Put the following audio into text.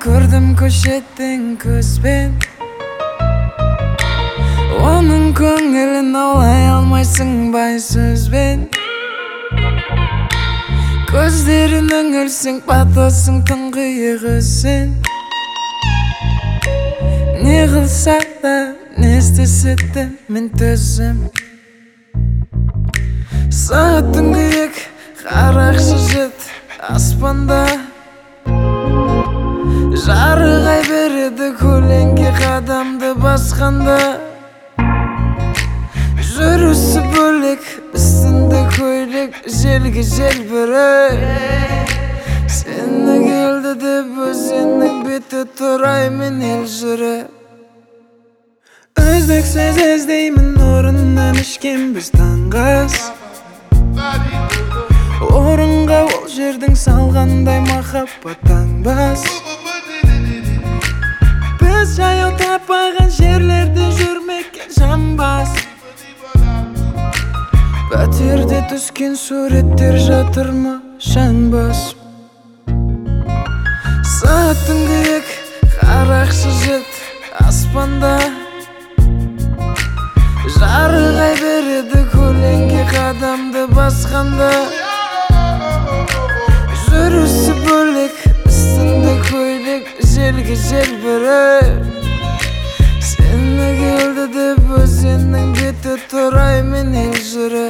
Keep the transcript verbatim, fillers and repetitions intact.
Gördüm köşetten közben Onun köngülün olay almaysың bay sözben Gözlerin öңülsің, batасың тұңғиығы sen Ne қылсақ да, не істесек те мен төзем Сағат түңгірек, қарақшы жет аспанда Жарығай береді көлеңке қадамды басқанда Жүрісі бөлек, үстінде көйлек, желге желбірек Сені келді деп өзеннің беті тұрай мен ел жүріп Үздіксіз іздеймін орыннан ішкен біз таңғас Орынға ол жердің салғандай махаббат таңбас Біз жаяу таппаған жерлерде жүрмекке жамбас Пәтерде түскен суреттер жатыр ма шаңбас Сағат түңгірек, қарақшы жет аспанда Жарығай береді көлеңке қадамды басқанда Жүрісі бөлек, үстінде көйлек, желге желбірек Сені келді деп өзеннің беті тұрай мен ел жүріп